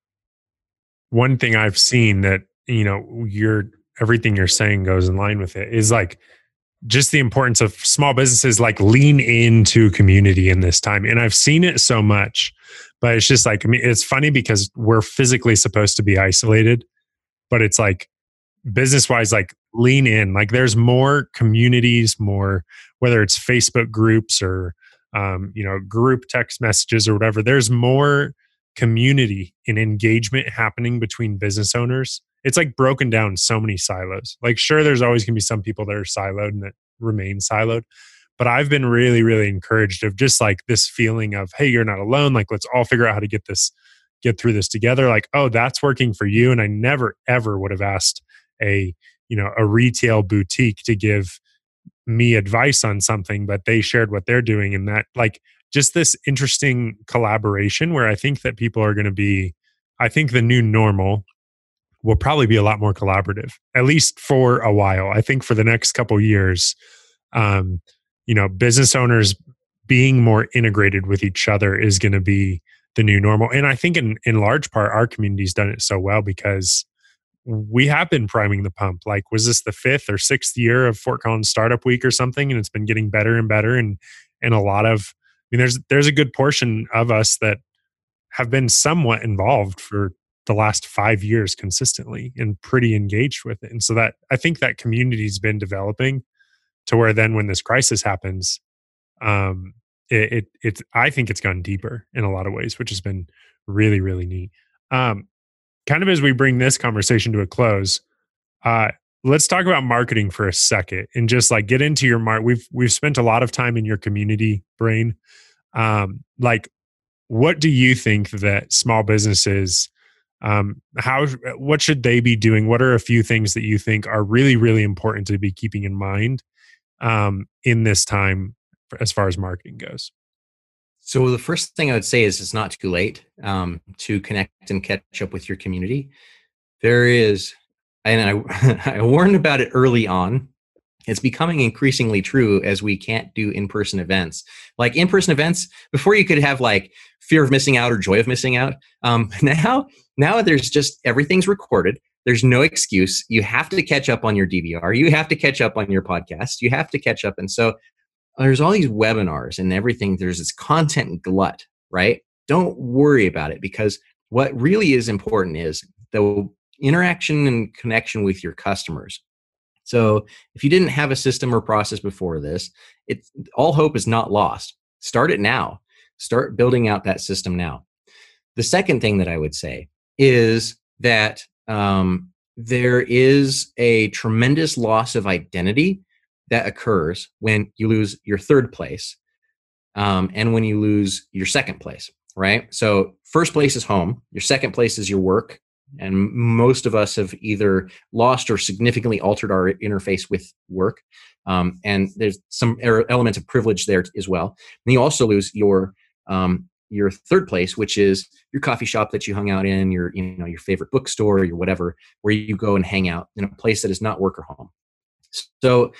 Speaker 2: one thing I've seen that, you know, you're everything you're saying goes in line with it is like just the importance of small businesses like lean into community in this time. And I've seen it so much, but it's just like, I mean, it's funny because we're physically supposed to be isolated, but it's like business wise, like lean in, like there's more communities, more, whether it's Facebook groups or, um, you know, group text messages or whatever, there's more community and engagement happening between business owners. It's like broken down so many silos. Like, sure, there's always going to be some people that are siloed and that remain siloed. But I've been really, really encouraged of just like this feeling of, hey, you're not alone. Like, let's all figure out how to get this, get through this together. Like, oh, that's working for you. And I never, ever would have asked a, you know, a retail boutique to give me advice on something, but they shared what they're doing. And that, like, just this interesting collaboration where I think that people are going to be, I think the new normal will probably be a lot more collaborative, at least for a while. I think for the next couple of years, um, you know, business owners being more integrated with each other is going to be the new normal. And I think in, in large part, our community's done it so well because we have been priming the pump. Like, was this the fifth or sixth year of Fort Collins Startup Week or something? And it's been getting better and better. And, and a lot of, I mean, there's, there's a good portion of us that have been somewhat involved for the last five years consistently and pretty engaged with it. And so that, I think that community's been developing to where then when this crisis happens, um, it, it, it's, I think it's gone deeper in a lot of ways, which has been really, really neat. Um, kind of as we bring this conversation to a close, uh, let's talk about marketing for a second and just like get into your mark. We've, we've spent a lot of time in your community, Brain. Um, like, what do you think that small businesses, um, how, what should they be doing? What are a few things that you think are really, really important to be keeping in mind, um, in this time as far as marketing goes?
Speaker 1: So the first thing I would say is, it's not too late um, to connect and catch up with your community. There is, and I, I warned about it early on. It's becoming increasingly true as we can't do in-person events. Like in-person events, before you could have like fear of missing out or joy of missing out. Um, now, now there's just, everything's recorded. There's no excuse. You have to catch up on your D V R. You have to catch up on your podcast. You have to catch up. And so there's all these webinars and everything. There's this content glut, right? Don't worry about it, because what really is important is the interaction and connection with your customers. So if you didn't have a system or process before this, it's, all hope is not lost. Start it now. Start building out that system now. The second thing that I would say is that um, there is a tremendous loss of identity that occurs when you lose your third place um, and when you lose your second place, right? So first place is home. Your second place is your work. And most of us have either lost or significantly altered our interface with work. Um, and there's some element of privilege there as well. And you also lose your um, your third place, which is your coffee shop that you hung out in, your you know your favorite bookstore, your whatever, where you go and hang out in a place that is not work or home. So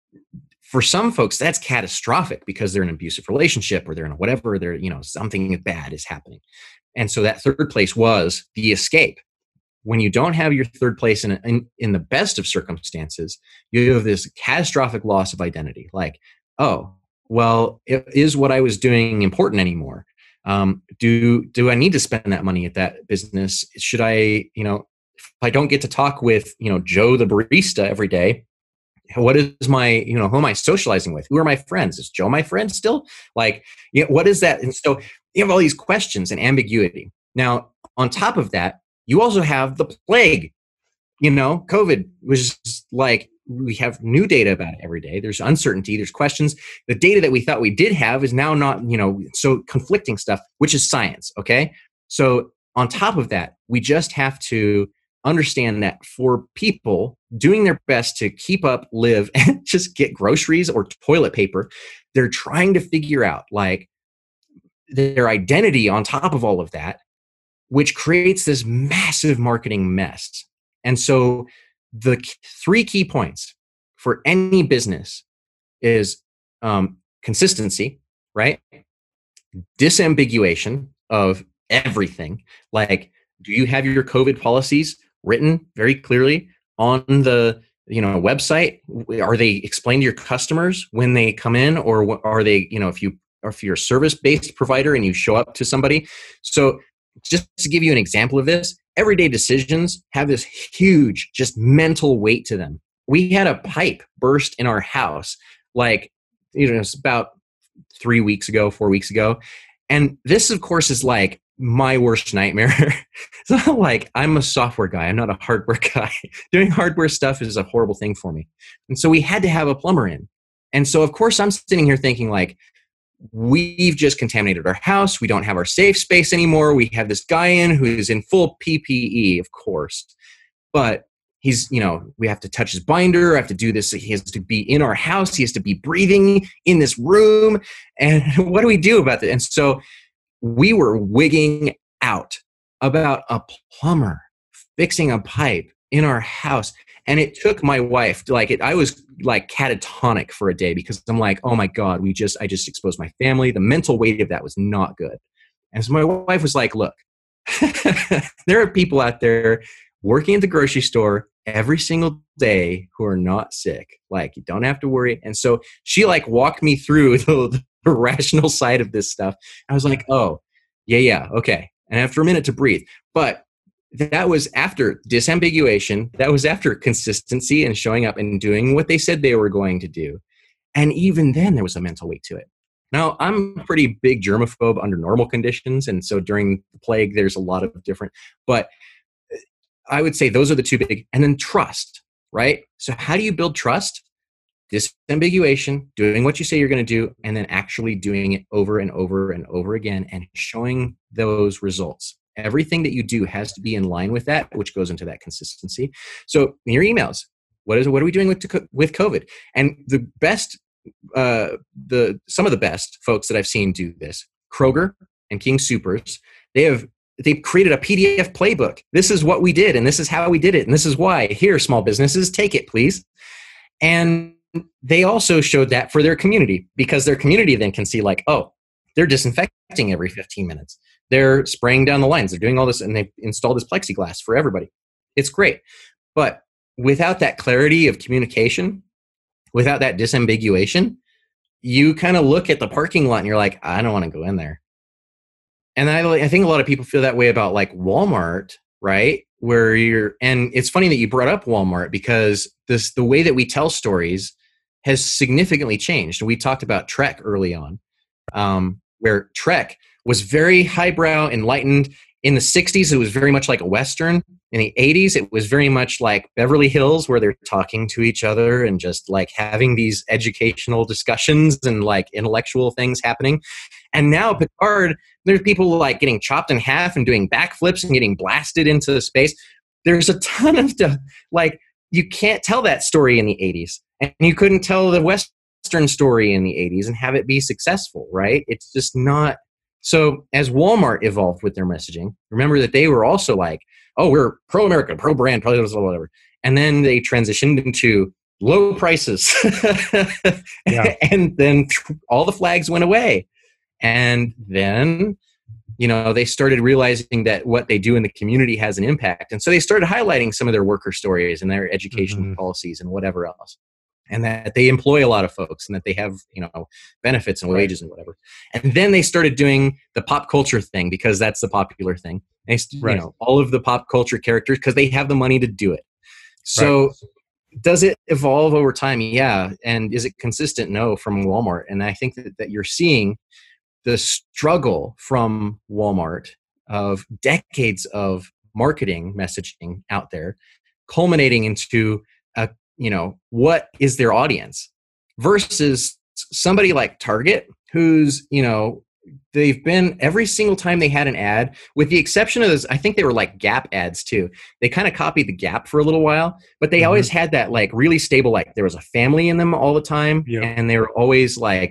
Speaker 1: for some folks, that's catastrophic because they're in an abusive relationship or they're in a whatever, they're, you know, something bad is happening. And so that third place was the escape. When you don't have your third place in, in, in the best of circumstances, you have this catastrophic loss of identity. Like, oh, well, is what I was doing important anymore? Um, do, do I need to spend that money at that business? Should I, you know, if I don't get to talk with, you know, Joe, the barista every day, what is my, you know, who am I socializing with? Who are my friends? Is Joe my friend still? Like, you know, what is that? And so you have all these questions and ambiguity. Now, on top of that, you also have the plague. You know, COVID was like, we have new data about it every day. There's uncertainty, there's questions. The data that we thought we did have is now not, you know, so conflicting stuff, which is science, okay? So on top of that, we just have to understand that for people doing their best to keep up, live, and just get groceries or toilet paper, they're trying to figure out, like, their identity on top of all of that, which creates this massive marketing mess. And so the three key points for any business is um, consistency, right? Disambiguation of everything. Like, do you have your COVID policies written very clearly on the you know website? Are they explained to your customers when they come in, or are they, you know, if you or if you're a service-based provider and you show up to somebody? So just to give you an example of this, everyday decisions have this huge, just mental weight to them. We had a pipe burst in our house, like, you know, it's about three weeks ago, four weeks ago. And this, of course, is like my worst nightmare. It's not like I'm a software guy. I'm not a hardware guy. Doing hardware stuff is a horrible thing for me. And so we had to have a plumber in. And so, of course, I'm sitting here thinking like, we've just contaminated our house. We don't have our safe space anymore. We have this guy in who's in full P P E, of course. But he's, you know, we have to touch his binder. I have to do this. He has to be in our house. He has to be breathing in this room. And what do we do about that? And so we were wigging out about a plumber fixing a pipe in our house. And it took my wife, like it, I was like catatonic for a day because I'm like, oh my God, we just, I just exposed my family. The mental weight of that was not good. And so my wife was like, look, there are people out there working at the grocery store every single day who are not sick. Like, you don't have to worry. And so she like walked me through the, the rational side of this stuff. I was like, oh, yeah, yeah, okay. And after a minute to breathe. But that was after disambiguation. That was after consistency and showing up and doing what they said they were going to do. And even then, there was a mental weight to it. Now, I'm a pretty big germaphobe under normal conditions. And so during the plague, there's a lot of different, but I would say those are the two big. And then trust, right? So how do you build trust? Disambiguation, doing what you say you're going to do, and then actually doing it over and over and over again and showing those results. Everything that you do has to be in line with that, which goes into that consistency. So in your emails, what is what are we doing with with COVID? And the best, uh, the some of the best folks that I've seen do this, Kroger and King Soopers, they have they've created a P D F playbook. This is what we did, and this is how we did it, and this is why. Here, small businesses, take it, please. And they also showed that for their community, because their community then can see like, oh, they're disinfecting every fifteen minutes. They're spraying down the lines. They're doing all this, and they've installed this plexiglass for everybody. It's great. But without that clarity of communication, without that disambiguation, you kind of look at the parking lot and you're like, I don't want to go in there. And I, I think a lot of people feel that way about like Walmart, right? Where you're, and it's funny that you brought up Walmart, because this, the way that we tell stories has significantly changed. We talked about Trek early on, um, where Trek was very highbrow, enlightened. In the sixties, it was very much like a Western. In the eighties, it was very much like Beverly Hills, where they're talking to each other and just like having these educational discussions and like intellectual things happening. And now Picard, there's people like getting chopped in half and doing backflips and getting blasted into space. There's a ton of stuff. Like, you can't tell that story in the eighties. And you couldn't tell the Western story in the eighties and have it be successful, right? It's just not. So as Walmart evolved with their messaging, remember that they were also like, oh, we're pro-America, pro-brand, whatever. And then they transitioned into low prices. Yeah. And then all the flags went away. And then, you know, they started realizing that what they do in the community has an impact. And so they started highlighting some of their worker stories and their education mm-hmm. policies and whatever else. And that they employ a lot of folks and that they have, you know, benefits and wages and whatever. And then they started doing the pop culture thing, because that's the popular thing. And they, right. you know, all of the pop culture characters, because they have the money to do it. So right. Does it evolve over time? Yeah. And is it consistent? No, from Walmart. And I think that, that you're seeing the struggle from Walmart of decades of marketing messaging out there, culminating into a, you know, what is their audience versus somebody like Target, who's, you know, they've been every single time they had an ad, with the exception of this, I think they were like Gap ads too. They kind of copied the Gap for a little while, but they mm-hmm. always had that like really stable, like there was a family in them all the time. Yeah. And they were always like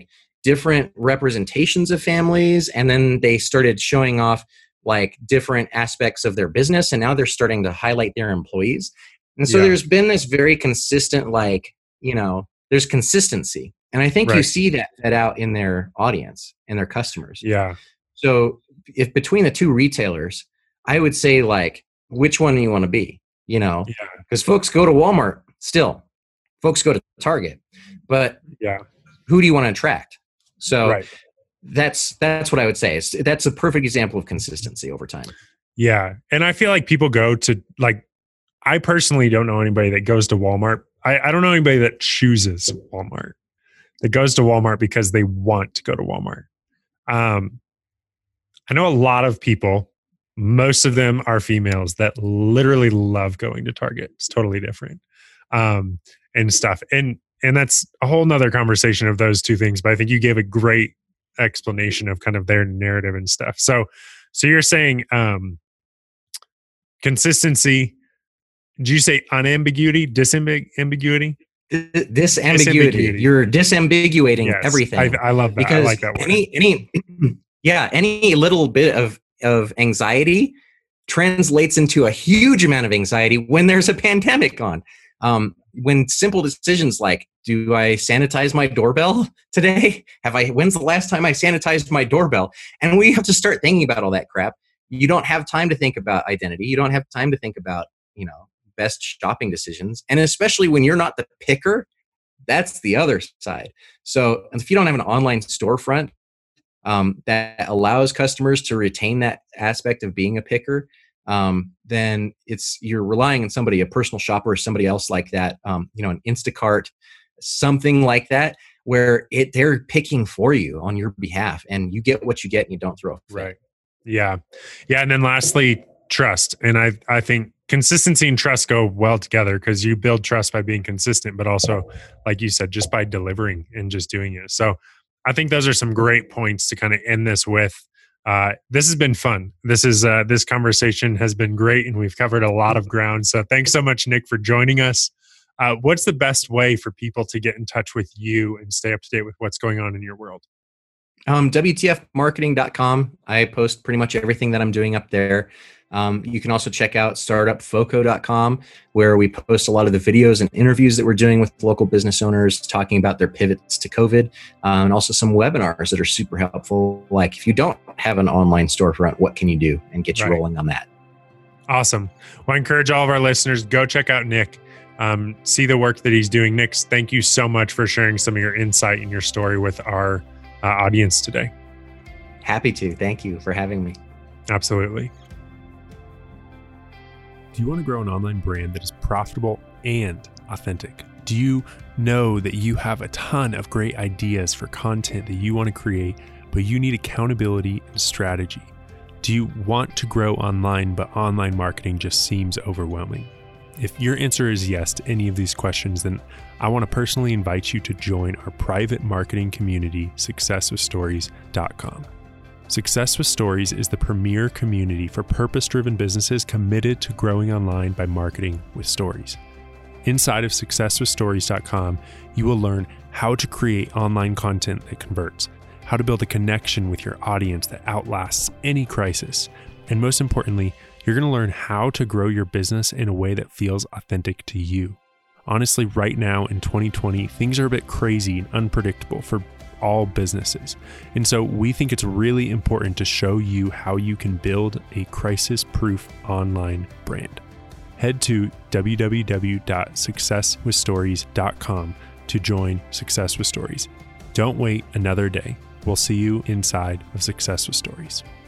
Speaker 1: different representations of families, and then they started showing off like different aspects of their business, and now they're starting to highlight their employees. And so yeah. there's been this very consistent, like, you know, there's consistency. And I think right. you see that, that out in their audience and their customers.
Speaker 2: Yeah.
Speaker 1: So if between the two retailers, I would say, like, which one do you want to be? You know, because yeah. folks go to Walmart still, folks go to Target, but
Speaker 2: yeah,
Speaker 1: who do you want to attract? So
Speaker 2: right.
Speaker 1: that's that's what I would say. It's, that's a perfect example of consistency over time.
Speaker 2: Yeah, and I feel like people go to, like, I personally don't know anybody that goes to Walmart. I, I don't know anybody that chooses Walmart, that goes to Walmart because they want to go to Walmart. Um, I know a lot of people, most of them are females, that literally love going to Target. It's totally different, um, and stuff. And and that's a whole nother conversation of those two things. But I think you gave a great explanation of kind of their narrative and stuff. So, so you're saying um, consistency. Did you say unambiguity, disambiguity?
Speaker 1: Disambiguity. You're disambiguating yes, everything.
Speaker 2: I, I love that.
Speaker 1: Because
Speaker 2: I like that word.
Speaker 1: Any, any, yeah, any little bit of, of anxiety translates into a huge amount of anxiety when there's a pandemic on. Um, when simple decisions like, do I sanitize my doorbell today? Have I, when's the last time I sanitized my doorbell? And we have to start thinking about all that crap. You don't have time to think about identity. You don't have time to think about, you know, best shopping decisions. And especially when you're not the picker, that's the other side. So if you don't have an online storefront um, that allows customers to retain that aspect of being a picker, um, then it's, you're relying on somebody, a personal shopper or somebody else like that, um, you know, an Instacart, something like that, where it they're picking for you on your behalf, and you get what you get and you don't throw a fit.
Speaker 2: Right. Yeah. Yeah. And then lastly, trust. And I, I think consistency and trust go well together, because you build trust by being consistent, but also, like you said, just by delivering and just doing it. So I think those are some great points to kind of end this with. Uh, this has been fun. This is uh, this conversation has been great, and we've covered a lot of ground. So thanks so much, Nick, for joining us. Uh, what's the best way for people to get in touch with you and stay up to date with what's going on in your world?
Speaker 1: Um, W T F marketing dot com. I post pretty much everything that I'm doing up there. Um, you can also check out startup foco dot com, where we post a lot of the videos and interviews that we're doing with local business owners talking about their pivots to COVID, uh, and also some webinars that are super helpful. Like, if you don't have an online storefront, what can you do, and get you right. rolling on that.
Speaker 2: Awesome. Well, I encourage all of our listeners, go check out Nick. Um, see the work that he's doing. Nick, thank you so much for sharing some of your insight and your story with our uh, audience today.
Speaker 1: Happy to. Thank you for having me.
Speaker 2: Absolutely. Do you want to grow an online brand that is profitable and authentic? Do you know that you have a ton of great ideas for content that you want to create, but you need accountability and strategy? Do you want to grow online, but online marketing just seems overwhelming? If your answer is yes to any of these questions, then I want to personally invite you to join our private marketing community, success with stories dot com. Success with Stories is the premier community for purpose-driven businesses committed to growing online by marketing with stories. Inside of success with stories dot com, you will learn how to create online content that converts, how to build a connection with your audience that outlasts any crisis, and most importantly, you're going to learn how to grow your business in a way that feels authentic to you. Honestly, right now in twenty twenty, things are a bit crazy and unpredictable for all businesses. And so we think it's really important to show you how you can build a crisis-proof online brand. Head to w w w dot success with stories dot com to join Success with Stories. Don't wait another day. We'll see you inside of Success with Stories.